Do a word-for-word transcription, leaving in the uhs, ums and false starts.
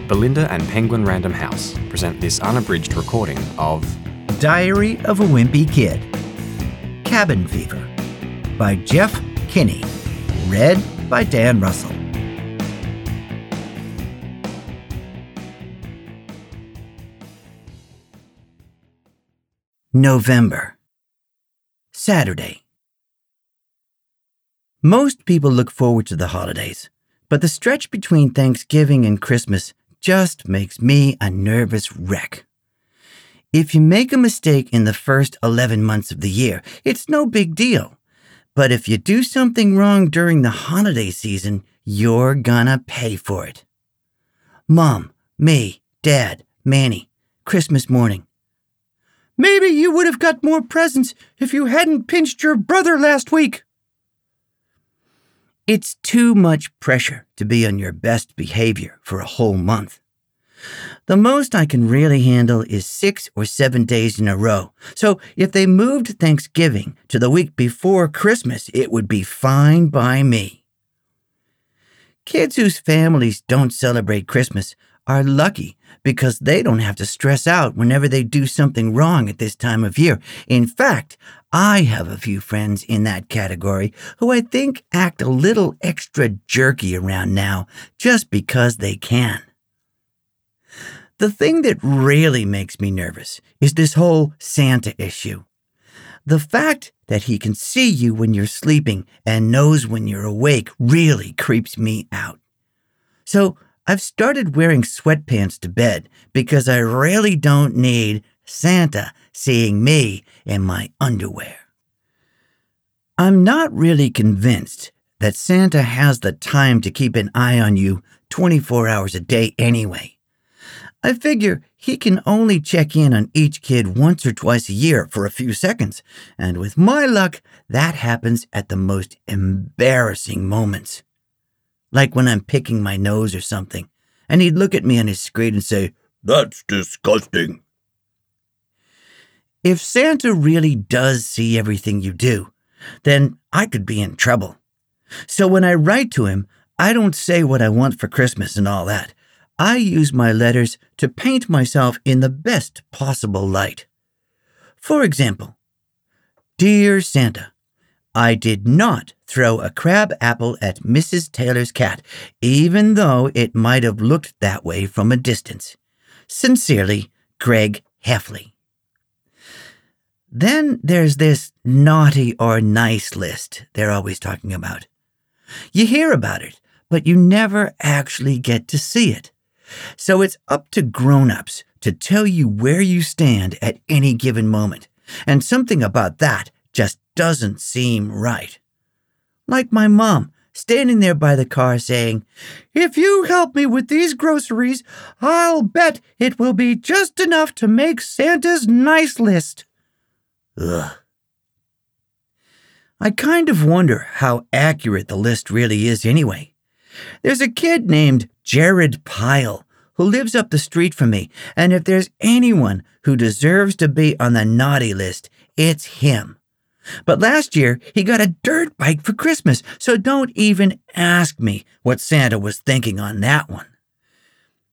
Belinda and Penguin Random House present this unabridged recording of Diary of a Wimpy Kid, Cabin Fever, by Jeff Kinney, read by Dan Russell. November. Saturday. Most people look forward to the holidays, but the stretch between Thanksgiving and Christmas just makes me a nervous wreck. If you make a mistake in the first eleven months of the year, it's no big deal. But if you do something wrong during the holiday season, you're gonna pay for it. Mom, me, Dad, Manny, Christmas morning. Maybe you would have got more presents if you hadn't pinched your brother last week. It's too much pressure to be on your best behavior for a whole month. The most I can really handle is six or seven days in a row. So if they moved Thanksgiving to the week before Christmas, it would be fine by me. Kids whose families don't celebrate Christmas are lucky because they don't have to stress out whenever they do something wrong at this time of year. In fact, I have a few friends in that category who I think act a little extra jerky around now just because they can. The thing that really makes me nervous is this whole Santa issue. The fact that he can see you when you're sleeping and knows when you're awake really creeps me out. So I've started wearing sweatpants to bed because I really don't need Santa seeing me in my underwear. I'm not really convinced that Santa has the time to keep an eye on you twenty-four hours a day anyway. I figure he can only check in on each kid once or twice a year for a few seconds, and with my luck, that happens at the most embarrassing moments. Like when I'm picking my nose or something, and he'd look at me on his screen and say, "That's disgusting." If Santa really does see everything you do, then I could be in trouble. So when I write to him, I don't say what I want for Christmas and all that. I use my letters to paint myself in the best possible light. For example, Dear Santa, I did not throw a crab apple at Missus Taylor's cat, even though it might have looked that way from a distance. Sincerely, Greg Heffley. Then there's this naughty or nice list they're always talking about. You hear about it, but you never actually get to see it. So it's up to grown-ups to tell you where you stand at any given moment, and something about that just doesn't seem right. Like my mom standing there by the car saying, "If you help me with these groceries, I'll bet it will be just enough to make Santa's nice list." Ugh. I kind of wonder how accurate the list really is anyway. There's a kid named Jared Pyle who lives up the street from me, and if there's anyone who deserves to be on the naughty list, it's him. But last year, he got a dirt bike for Christmas, so don't even ask me what Santa was thinking on that one.